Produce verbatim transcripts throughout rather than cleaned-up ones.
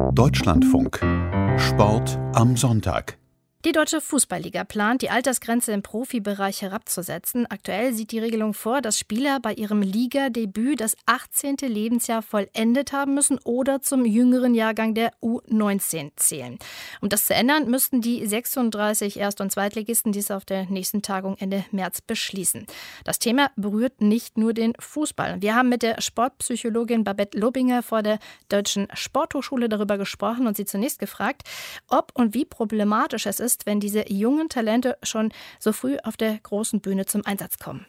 Deutschlandfunk. Sport am Sonntag. Die Deutsche Fußballliga plant, die Altersgrenze im Profibereich herabzusetzen. Aktuell sieht die Regelung vor, dass Spieler bei ihrem Ligadebüt das achtzehnte Lebensjahr vollendet haben müssen oder zum jüngeren Jahrgang der U neunzehn zählen. Um das zu ändern, müssten die sechsunddreißig Erst- und Zweitligisten dies auf der nächsten Tagung Ende März beschließen. Das Thema berührt nicht nur den Fußball. Wir haben mit der Sportpsychologin Babette Lobinger vor der Deutschen Sporthochschule darüber gesprochen und sie zunächst gefragt, ob und wie problematisch es ist, wenn diese jungen Talente schon so früh auf der großen Bühne zum Einsatz kommen.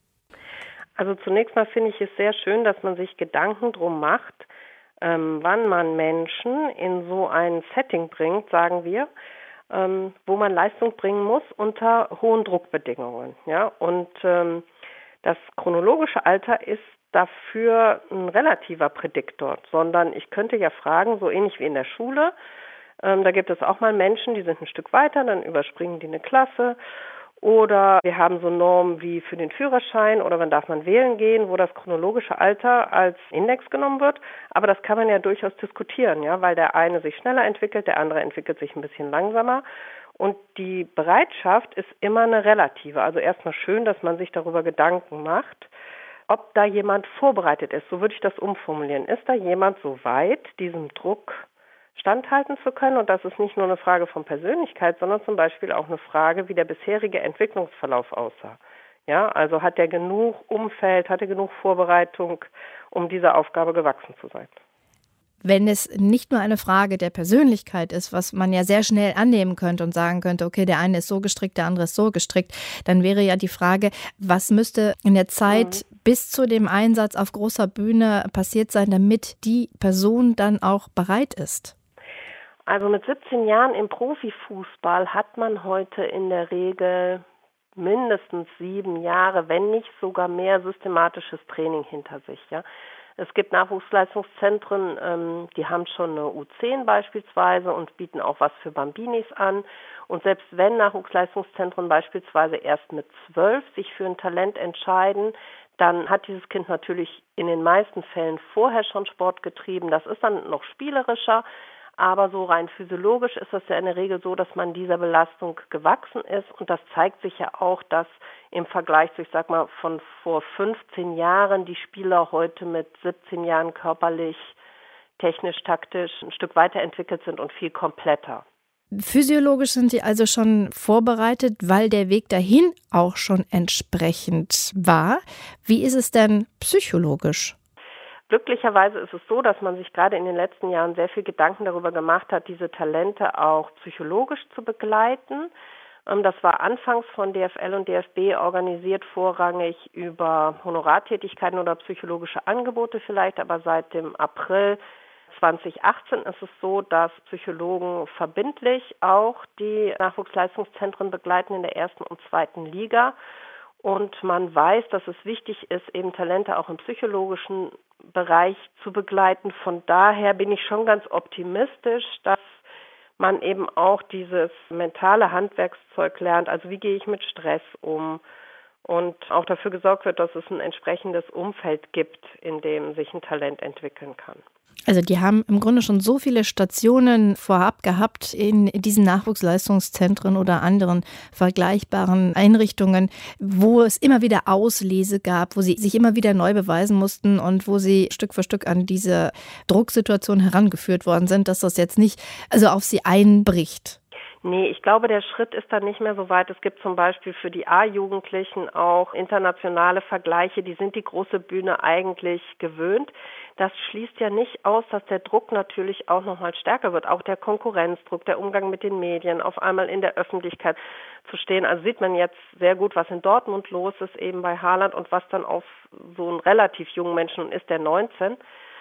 Also zunächst mal finde ich es sehr schön, dass man sich Gedanken drum macht, ähm, wann man Menschen in so ein Setting bringt, sagen wir, ähm, wo man Leistung bringen muss unter hohen Druckbedingungen. Ja? Und ähm, das chronologische Alter ist dafür ein relativer Prädiktor, sondern ich könnte ja fragen, so ähnlich wie in der Schule, Ähm, da gibt es auch mal Menschen, die sind ein Stück weiter, dann überspringen die eine Klasse. Oder wir haben so Normen wie für den Führerschein oder wann darf man wählen gehen, wo das chronologische Alter als Index genommen wird. Aber das kann man ja durchaus diskutieren, ja, weil der eine sich schneller entwickelt, der andere entwickelt sich ein bisschen langsamer. Und die Bereitschaft ist immer eine relative. Also erstmal schön, dass man sich darüber Gedanken macht, ob da jemand vorbereitet ist. So würde ich das umformulieren. Ist da jemand so weit, diesem Druck standhalten zu können? Und das ist nicht nur eine Frage von Persönlichkeit, sondern zum Beispiel auch eine Frage, wie der bisherige Entwicklungsverlauf aussah. Ja, also hat er genug Umfeld, hat er genug Vorbereitung, um dieser Aufgabe gewachsen zu sein? Wenn es nicht nur eine Frage der Persönlichkeit ist, was man ja sehr schnell annehmen könnte und sagen könnte, okay, der eine ist so gestrickt, der andere ist so gestrickt, dann wäre ja die Frage, was müsste in der Zeit mhm. bis zu dem Einsatz auf großer Bühne passiert sein, damit die Person dann auch bereit ist? Also mit siebzehn Jahren im Profifußball hat man heute in der Regel mindestens sieben Jahre, wenn nicht sogar mehr systematisches Training hinter sich. Ja. Es gibt Nachwuchsleistungszentren, ähm, die haben schon eine U zehn beispielsweise und bieten auch was für Bambinis an. Und selbst wenn Nachwuchsleistungszentren beispielsweise erst mit zwölf sich für ein Talent entscheiden, dann hat dieses Kind natürlich in den meisten Fällen vorher schon Sport getrieben. Das ist dann noch spielerischer. Aber so rein physiologisch ist es ja in der Regel so, dass man dieser Belastung gewachsen ist. Und das zeigt sich ja auch, dass im Vergleich zu, ich sag mal, von vor fünfzehn Jahren die Spieler heute mit siebzehn Jahren körperlich, technisch, taktisch ein Stück weiterentwickelt sind und viel kompletter. Physiologisch sind Sie also schon vorbereitet, weil der Weg dahin auch schon entsprechend war. Wie ist es denn psychologisch? Glücklicherweise ist es so, dass man sich gerade in den letzten Jahren sehr viel Gedanken darüber gemacht hat, diese Talente auch psychologisch zu begleiten. Das war anfangs von D F L und D F B organisiert, vorrangig über Honorartätigkeiten oder psychologische Angebote vielleicht, aber seit dem April zweitausendachtzehn ist es so, dass Psychologen verbindlich auch die Nachwuchsleistungszentren begleiten in der ersten und zweiten Liga. Und man weiß, dass es wichtig ist, eben Talente auch im psychologischen Bereich zu begleiten. Von daher bin ich schon ganz optimistisch, dass man eben auch dieses mentale Handwerkszeug lernt. Also wie gehe ich mit Stress um? Und auch dafür gesorgt wird, dass es ein entsprechendes Umfeld gibt, in dem sich ein Talent entwickeln kann. Also die haben im Grunde schon so viele Stationen vorab gehabt in diesen Nachwuchsleistungszentren oder anderen vergleichbaren Einrichtungen, wo es immer wieder Auslese gab, wo sie sich immer wieder neu beweisen mussten und wo sie Stück für Stück an diese Drucksituation herangeführt worden sind, dass das jetzt nicht also auf sie einbricht. Nee, ich glaube, der Schritt ist dann nicht mehr so weit. Es gibt zum Beispiel für die A-Jugendlichen auch internationale Vergleiche, die sind die große Bühne eigentlich gewöhnt. Das schließt ja nicht aus, dass der Druck natürlich auch nochmal stärker wird. Auch der Konkurrenzdruck, der Umgang mit den Medien, auf einmal in der Öffentlichkeit zu stehen. Also sieht man jetzt sehr gut, was in Dortmund los ist, eben bei Haaland und was dann auf so einen relativ jungen Menschen, ist der neunzehn,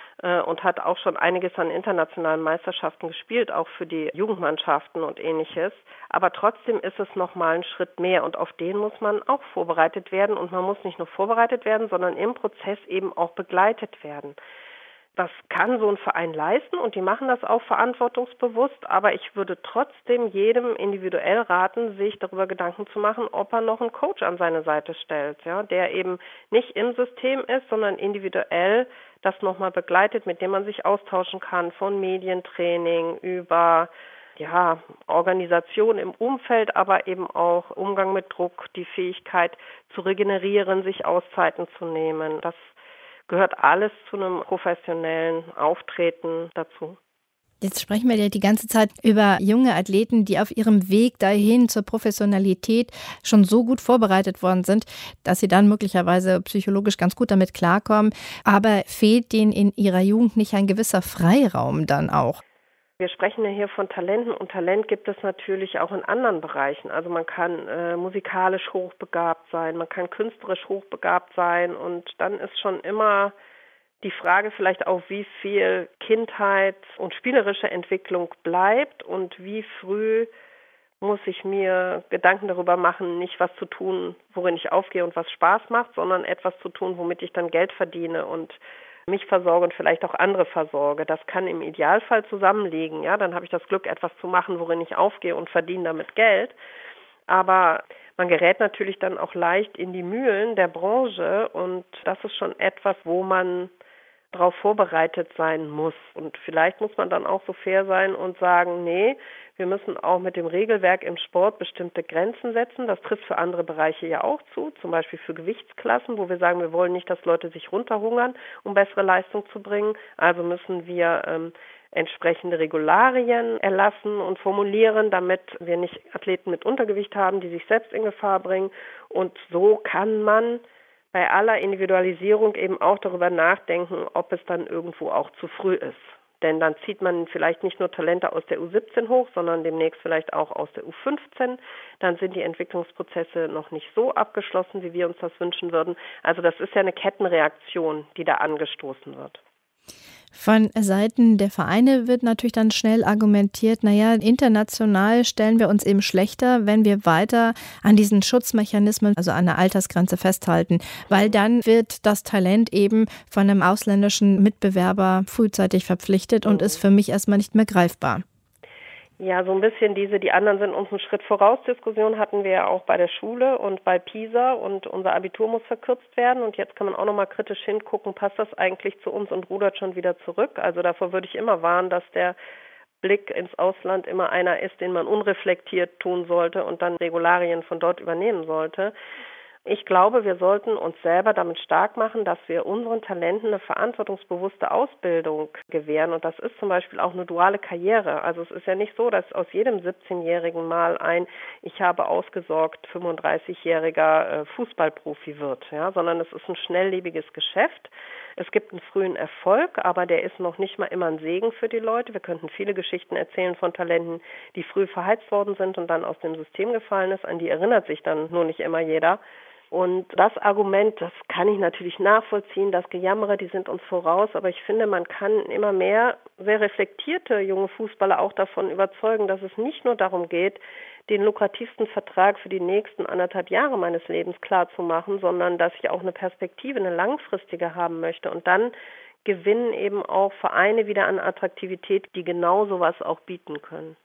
und hat auch schon einiges an internationalen Meisterschaften gespielt, auch für die Jugendmannschaften und Ähnliches. Aber trotzdem ist es nochmal ein Schritt mehr und auf den muss man auch vorbereitet werden. Und man muss nicht nur vorbereitet werden, sondern im Prozess eben auch begleitet werden. Das kann so ein Verein leisten und die machen das auch verantwortungsbewusst, aber ich würde trotzdem jedem individuell raten, sich darüber Gedanken zu machen, ob er noch einen Coach an seine Seite stellt, ja, der eben nicht im System ist, sondern individuell das nochmal begleitet, mit dem man sich austauschen kann, von Medientraining über ja, Organisation im Umfeld, aber eben auch Umgang mit Druck, die Fähigkeit zu regenerieren, sich Auszeiten zu nehmen. Das gehört alles zu einem professionellen Auftreten dazu. Jetzt sprechen wir ja die ganze Zeit über junge Athleten, die auf ihrem Weg dahin zur Professionalität schon so gut vorbereitet worden sind, dass sie dann möglicherweise psychologisch ganz gut damit klarkommen. Aber fehlt denen in ihrer Jugend nicht ein gewisser Freiraum dann auch? Wir sprechen ja hier von Talenten und Talent gibt es natürlich auch in anderen Bereichen. Also man kann äh, musikalisch hochbegabt sein, man kann künstlerisch hochbegabt sein und dann ist schon immer die Frage vielleicht auch, wie viel Kindheit und spielerische Entwicklung bleibt und wie früh muss ich mir Gedanken darüber machen, nicht was zu tun, worin ich aufgehe und was Spaß macht, sondern etwas zu tun, womit ich dann Geld verdiene und mich versorge und vielleicht auch andere versorge. Das kann im Idealfall zusammenliegen. Ja, dann habe ich das Glück, etwas zu machen, worin ich aufgehe und verdiene damit Geld. Aber man gerät natürlich dann auch leicht in die Mühlen der Branche und das ist schon etwas, wo man darauf vorbereitet sein muss. Und vielleicht muss man dann auch so fair sein und sagen, nee, wir müssen auch mit dem Regelwerk im Sport bestimmte Grenzen setzen. Das trifft für andere Bereiche ja auch zu, zum Beispiel für Gewichtsklassen, wo wir sagen, wir wollen nicht, dass Leute sich runterhungern, um bessere Leistung zu bringen. Also müssen wir ähm, entsprechende Regularien erlassen und formulieren, damit wir nicht Athleten mit Untergewicht haben, die sich selbst in Gefahr bringen. Und so kann man bei aller Individualisierung eben auch darüber nachdenken, ob es dann irgendwo auch zu früh ist. Denn dann zieht man vielleicht nicht nur Talente aus der U siebzehn hoch, sondern demnächst vielleicht auch aus der U fünfzehn. Dann sind die Entwicklungsprozesse noch nicht so abgeschlossen, wie wir uns das wünschen würden. Also das ist ja eine Kettenreaktion, die da angestoßen wird. Von Seiten der Vereine wird natürlich dann schnell argumentiert, naja, international stellen wir uns eben schlechter, wenn wir weiter an diesen Schutzmechanismen, also an der Altersgrenze festhalten, weil dann wird das Talent eben von einem ausländischen Mitbewerber frühzeitig verpflichtet und ist für mich erstmal nicht mehr greifbar. Ja, so ein bisschen diese, die anderen sind uns einen Schritt voraus Diskussion hatten wir ja auch bei der Schule und bei PISA und unser Abitur muss verkürzt werden und jetzt kann man auch nochmal kritisch hingucken, passt das eigentlich zu uns und rudert schon wieder zurück? Also davor würde ich immer warnen, dass der Blick ins Ausland immer einer ist, den man unreflektiert tun sollte und dann Regularien von dort übernehmen sollte. Ich glaube, wir sollten uns selber damit stark machen, dass wir unseren Talenten eine verantwortungsbewusste Ausbildung gewähren. Und das ist zum Beispiel auch eine duale Karriere. Also es ist ja nicht so, dass aus jedem siebzehnjährigen mal ein ich habe ausgesorgt fünfunddreißigjähriger Fußballprofi wird, ja, sondern es ist ein schnelllebiges Geschäft. Es gibt einen frühen Erfolg, aber der ist noch nicht mal immer ein Segen für die Leute. Wir könnten viele Geschichten erzählen von Talenten, die früh verheizt worden sind und dann aus dem System gefallen ist. An die erinnert sich dann nur nicht immer jeder. Und das Argument, das kann ich natürlich nachvollziehen, das Gejammere, die sind uns voraus, aber ich finde, man kann immer mehr sehr reflektierte junge Fußballer auch davon überzeugen, dass es nicht nur darum geht, den lukrativsten Vertrag für die nächsten anderthalb Jahre meines Lebens klar zu machen, sondern dass ich auch eine Perspektive, eine langfristige haben möchte. Und dann gewinnen eben auch Vereine wieder an Attraktivität, die genau sowas auch bieten können.